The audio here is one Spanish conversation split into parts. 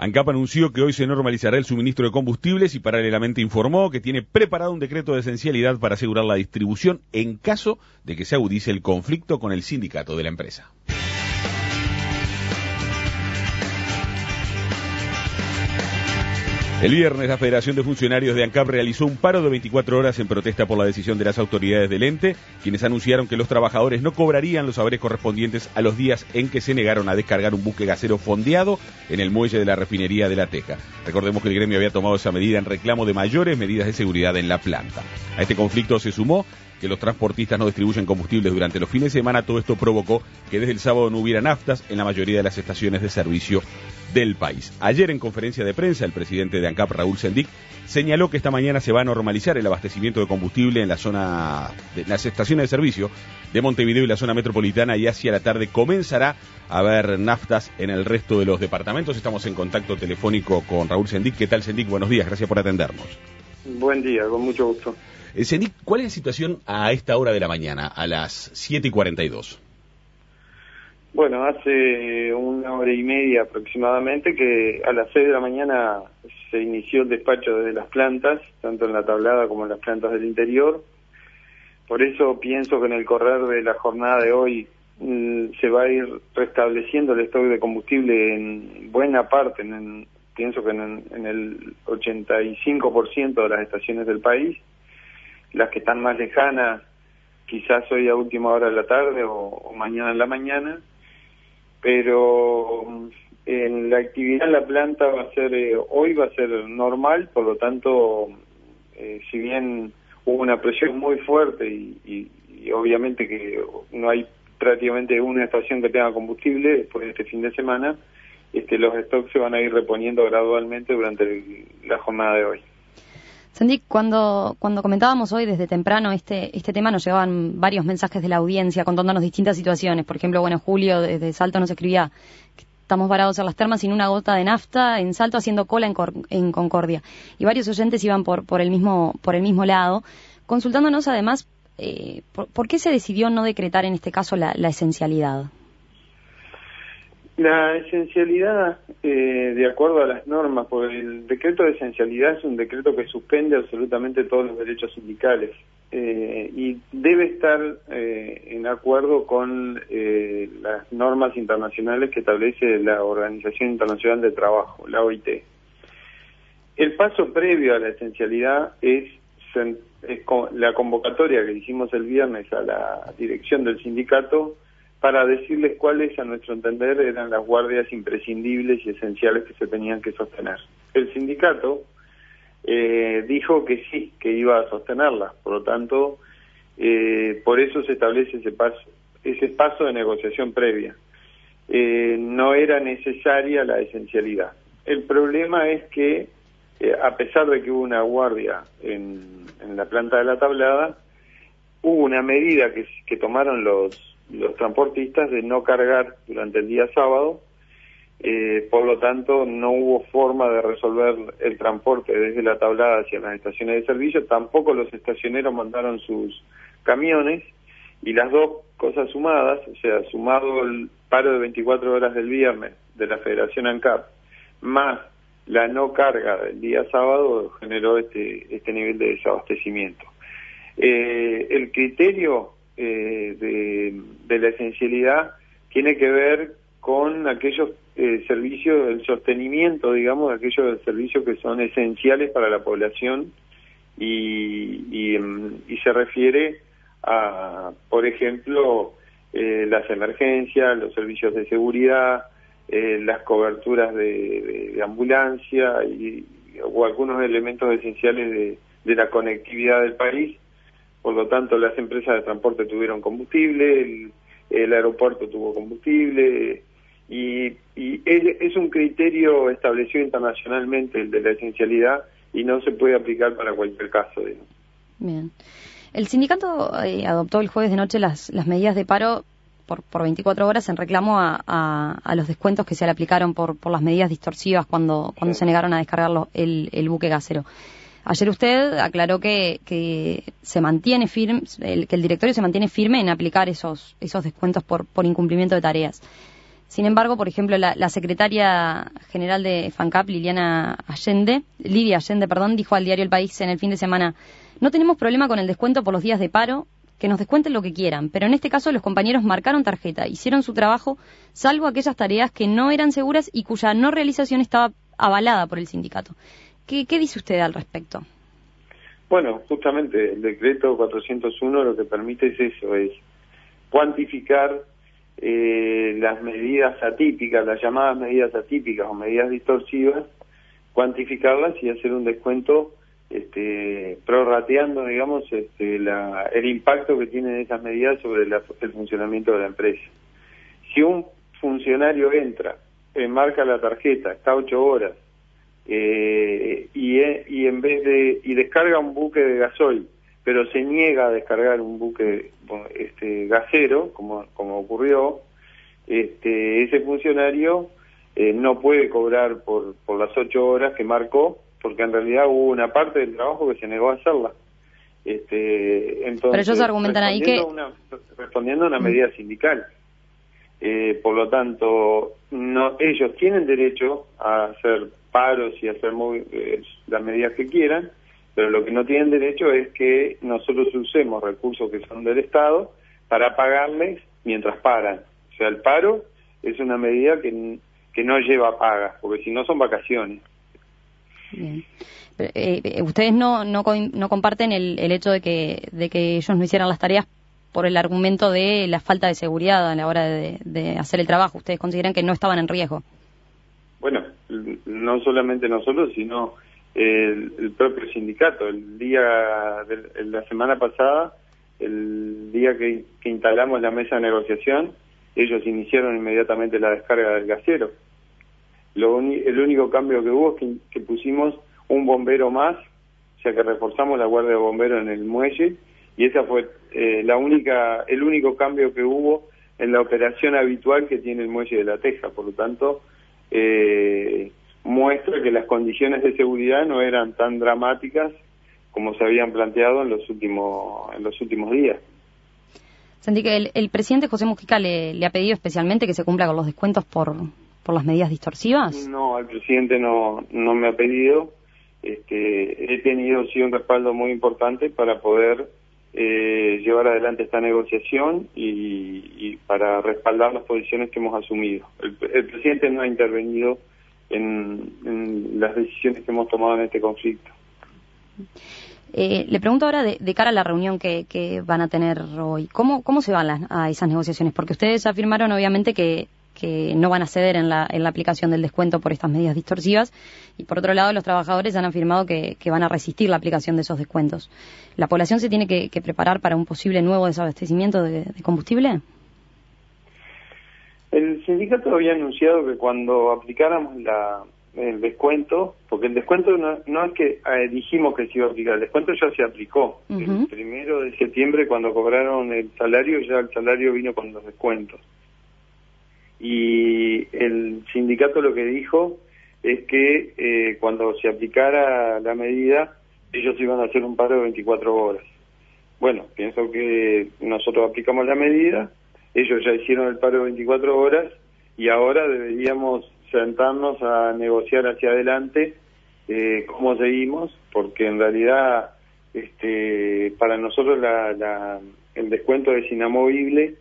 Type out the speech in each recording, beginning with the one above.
ANCAP anunció que hoy se normalizará el suministro de combustibles y paralelamente informó que tiene preparado un decreto de esencialidad para asegurar la distribución en caso de que se agudice el conflicto con el sindicato de la empresa. El viernes, la Federación de Funcionarios de ANCAP realizó un paro de 24 horas en protesta por la decisión de las autoridades del ente, quienes anunciaron que los trabajadores no cobrarían los haberes correspondientes a los días en que se negaron a descargar un buque gasero fondeado en el muelle de la refinería de La Teja. Recordemos que el gremio había tomado esa medida en reclamo de mayores medidas de seguridad en la planta. A este conflicto se sumó que los transportistas no distribuyen combustibles durante los fines de semana. Todo esto provocó que desde el sábado no hubiera naftas en la mayoría de las estaciones de servicio del país. Ayer, en conferencia de prensa, el presidente de ANCAP, Raúl Sendic, señaló que esta mañana se va a normalizar el abastecimiento de combustible en la zona de las estaciones de servicio de Montevideo y la zona metropolitana, y hacia la tarde comenzará a haber naftas en el resto de los departamentos. Estamos en contacto telefónico con Raúl Sendic. ¿Qué tal, Sendic? Buenos días, gracias por atendernos. Buen día, con mucho gusto. Sendic, ¿cuál es la situación a esta hora de la mañana, a las 7:42? Bueno, hace 1 hora y media aproximadamente que a las 6 de la mañana se inició el despacho desde las plantas, tanto en la tablada como en las plantas del interior. Por eso pienso que en el correr de la jornada de hoy se va a ir restableciendo el stock de combustible en buena parte, pienso que en el 85% de las estaciones del país. Las que están más lejanas, quizás hoy a última hora de la tarde o mañana en la mañana, pero en la actividad en la planta hoy va a ser normal, por lo tanto, si bien hubo una presión muy fuerte y obviamente que no hay prácticamente una estación que tenga combustible después de este fin de semana, los stocks se van a ir reponiendo gradualmente durante la jornada de hoy. Sendic, cuando comentábamos hoy desde temprano este tema, nos llegaban varios mensajes de la audiencia contándonos distintas situaciones. Por ejemplo, Julio desde Salto nos escribía que estamos varados en las termas sin una gota de nafta, en Salto haciendo cola en Concordia. Y varios oyentes iban por el mismo lado, consultándonos además por qué se decidió no decretar en este caso la esencialidad. La esencialidad, de acuerdo a las normas, porque el decreto de esencialidad es un decreto que suspende absolutamente todos los derechos sindicales y debe estar en acuerdo con las normas internacionales que establece la Organización Internacional del Trabajo, la OIT. El paso previo a la esencialidad es la convocatoria que hicimos el viernes a la dirección del sindicato para decirles cuáles, a nuestro entender, eran las guardias imprescindibles y esenciales que se tenían que sostener. El sindicato dijo que sí, que iba a sostenerlas, por lo tanto, por eso se establece ese paso de negociación previa. No era necesaria la esencialidad. El problema es que, a pesar de que hubo una guardia en la planta de la tablada, hubo una medida que tomaron los transportistas de no cargar durante el día sábado, por lo tanto no hubo forma de resolver el transporte desde la tablada hacia las estaciones de servicio, tampoco los estacioneros mandaron sus camiones, y las dos cosas sumadas, o sea, sumado el paro de 24 horas del viernes de la Federación ANCAP, más la no carga del día sábado, generó este nivel de desabastecimiento. El criterio de la esencialidad tiene que ver con aquellos servicios, el sostenimiento, digamos, de aquellos servicios que son esenciales para la población y se refiere a, por ejemplo, las emergencias, los servicios de seguridad, las coberturas de ambulancia o algunos elementos esenciales de la conectividad del país. Por lo tanto, las empresas de transporte tuvieron combustible, el aeropuerto tuvo combustible, y es un criterio establecido internacionalmente, el de la esencialidad, y no se puede aplicar para cualquier caso. Digamos. Bien. El sindicato adoptó el jueves de noche las medidas de paro por 24 horas en reclamo a los descuentos que se le aplicaron por las medidas distorsivas cuando se negaron a descargar el buque gasero. Ayer usted aclaró que se mantiene firme, que el directorio se mantiene firme en aplicar esos descuentos por incumplimiento de tareas. Sin embargo, por ejemplo, la secretaria general de FANCAP, Lidia Allende, dijo al diario El País en el fin de semana: no tenemos problema con el descuento por los días de paro, que nos descuenten lo que quieran, pero en este caso los compañeros marcaron tarjeta, hicieron su trabajo, salvo aquellas tareas que no eran seguras y cuya no realización estaba avalada por el sindicato. ¿Qué dice usted al respecto? Bueno, justamente el decreto 401 lo que permite es eso, es cuantificar las medidas atípicas, las llamadas medidas atípicas o medidas distorsivas, cuantificarlas y hacer un descuento prorrateando, digamos, el impacto que tienen esas medidas sobre el funcionamiento de la empresa. Si un funcionario entra, marca la tarjeta, está 8 horas, y en vez de descarga un buque de gasoil, pero se niega a descargar un buque gasero, como ocurrió, ese funcionario no puede cobrar por las 8 horas que marcó, porque en realidad hubo una parte del trabajo que se negó a hacerla. Entonces, pero ellos argumentan ahí que... respondiendo a una medida sindical. Por lo tanto, ellos tienen derecho a hacer paros y a hacer las medidas que quieran, pero lo que no tienen derecho es que nosotros usemos recursos que son del Estado para pagarles mientras paran. O sea, el paro es una medida que no lleva paga, porque si no son vacaciones. Bien. Ustedes no comparten el hecho de que ellos no hicieran las tareas por el argumento de la falta de seguridad a la hora de hacer el trabajo. ¿Ustedes consideran que no estaban en riesgo? Bueno, no solamente nosotros, sino el propio sindicato. El día de la semana pasada, el día que instalamos la mesa de negociación, ellos iniciaron inmediatamente la descarga del gasero. El único cambio que hubo es que pusimos un bombero más, o sea que reforzamos la guardia de bomberos en el muelle, y esa fue el único cambio que hubo en la operación habitual que tiene el muelle de La Teja. Por lo tanto, muestra que las condiciones de seguridad no eran tan dramáticas como se habían planteado en los últimos días. Sentí que el presidente José Mujica le ha pedido especialmente que se cumpla con los descuentos por las medidas distorsivas. No, el presidente no me ha pedido. He tenido sí un respaldo muy importante para poder llevar adelante esta negociación y para respaldar las posiciones que hemos asumido. El presidente no ha intervenido en las decisiones que hemos tomado en este conflicto. Le pregunto ahora de cara a la reunión que van a tener hoy, ¿cómo se van a esas negociaciones? Porque ustedes afirmaron obviamente que no van a ceder en la aplicación del descuento por estas medidas distorsivas, y por otro lado los trabajadores han afirmado que van a resistir la aplicación de esos descuentos. ¿La población se tiene que preparar para un posible nuevo desabastecimiento de combustible? El sindicato había anunciado que cuando aplicáramos el descuento, porque el descuento no es que dijimos que se iba a aplicar, el descuento ya se aplicó. El 1 de septiembre, cuando cobraron el salario, ya el salario vino con los descuentos. Y el sindicato lo que dijo es que cuando se aplicara la medida, ellos iban a hacer un paro de 24 horas. Bueno, pienso que nosotros aplicamos la medida, ellos ya hicieron el paro de 24 horas y ahora deberíamos sentarnos a negociar hacia adelante cómo seguimos, porque en realidad para nosotros el descuento es inamovible.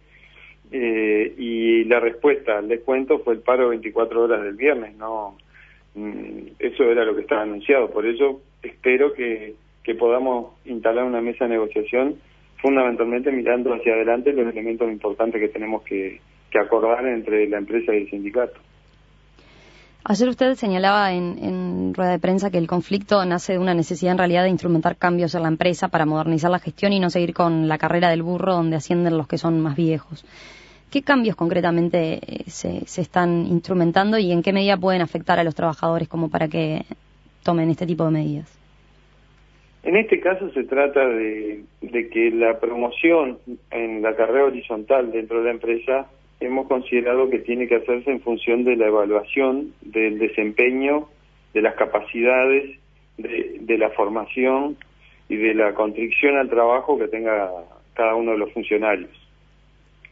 Y la respuesta al descuento fue el paro 24 horas del viernes, no, eso era lo que estaba anunciado. Por eso espero que podamos instalar una mesa de negociación, fundamentalmente mirando hacia adelante los elementos importantes que tenemos que acordar entre la empresa y el sindicato. Ayer usted señalaba en rueda de prensa que el conflicto nace de una necesidad en realidad de instrumentar cambios en la empresa para modernizar la gestión y no seguir con la carrera del burro donde ascienden los que son más viejos. ¿Qué cambios concretamente se están instrumentando y en qué medida pueden afectar a los trabajadores como para que tomen este tipo de medidas? En este caso se trata de que la promoción en la carrera horizontal dentro de la empresa hemos considerado que tiene que hacerse en función de la evaluación del desempeño, de las capacidades, de la formación y de la contribución al trabajo que tenga cada uno de los funcionarios.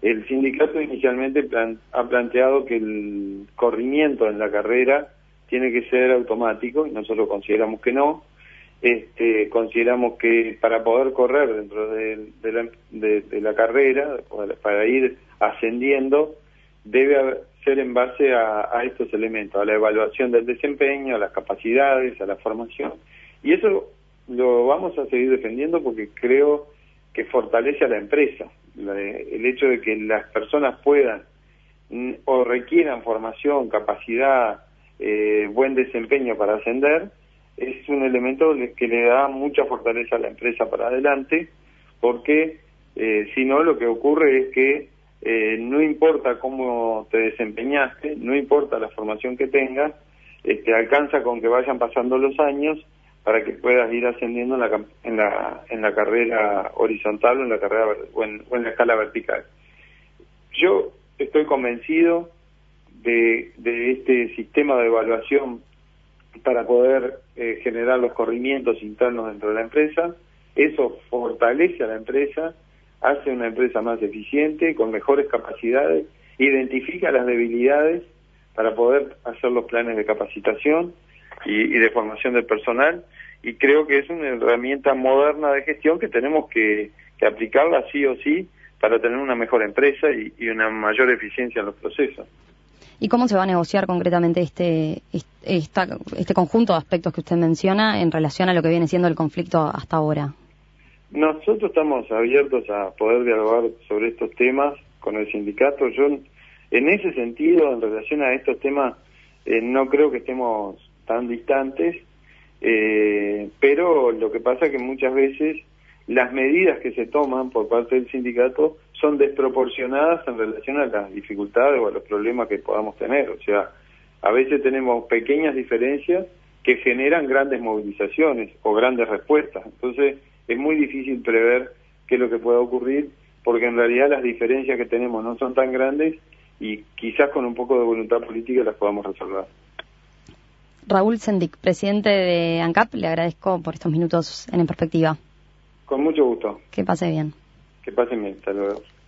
El sindicato inicialmente ha planteado que el corrimiento en la carrera tiene que ser automático, y nosotros consideramos que no. Consideramos que para poder correr dentro de la carrera, para ir ascendiendo, debe ser en base a estos elementos, a la evaluación del desempeño, a las capacidades, a la formación. Y eso lo vamos a seguir defendiendo porque creo que fortalece a la empresa. El hecho de que las personas puedan o requieran formación, capacidad, buen desempeño para ascender, es un elemento que le da mucha fortaleza a la empresa para adelante, porque si no, lo que ocurre es que no importa cómo te desempeñaste, no importa la formación que tengas, alcanza con que vayan pasando los años para que puedas ir ascendiendo en la carrera horizontal o en la escala vertical. Yo estoy convencido de este sistema de evaluación para poder generar los corrimientos internos dentro de la empresa. Eso fortalece a la empresa, hace una empresa más eficiente, con mejores capacidades, identifica las debilidades para poder hacer los planes de capacitación y de formación del personal, y creo que es una herramienta moderna de gestión que tenemos que aplicarla sí o sí para tener una mejor empresa y una mayor eficiencia en los procesos. ¿Y cómo se va a negociar concretamente este conjunto de aspectos que usted menciona en relación a lo que viene siendo el conflicto hasta ahora? Nosotros estamos abiertos a poder dialogar sobre estos temas con el sindicato. Yo, en ese sentido, en relación a estos temas, no creo que estemos tan distantes, pero lo que pasa es que muchas veces las medidas que se toman por parte del sindicato son desproporcionadas en relación a las dificultades o a los problemas que podamos tener. O sea, a veces tenemos pequeñas diferencias que generan grandes movilizaciones o grandes respuestas. Entonces, es muy difícil prever qué es lo que pueda ocurrir, porque en realidad las diferencias que tenemos no son tan grandes y quizás con un poco de voluntad política las podamos resolver. Raúl Sendik, presidente de ANCAP, le agradezco por estos minutos en Perspectiva. Con mucho gusto. Que pase bien. Que pasen bien. Hasta luego.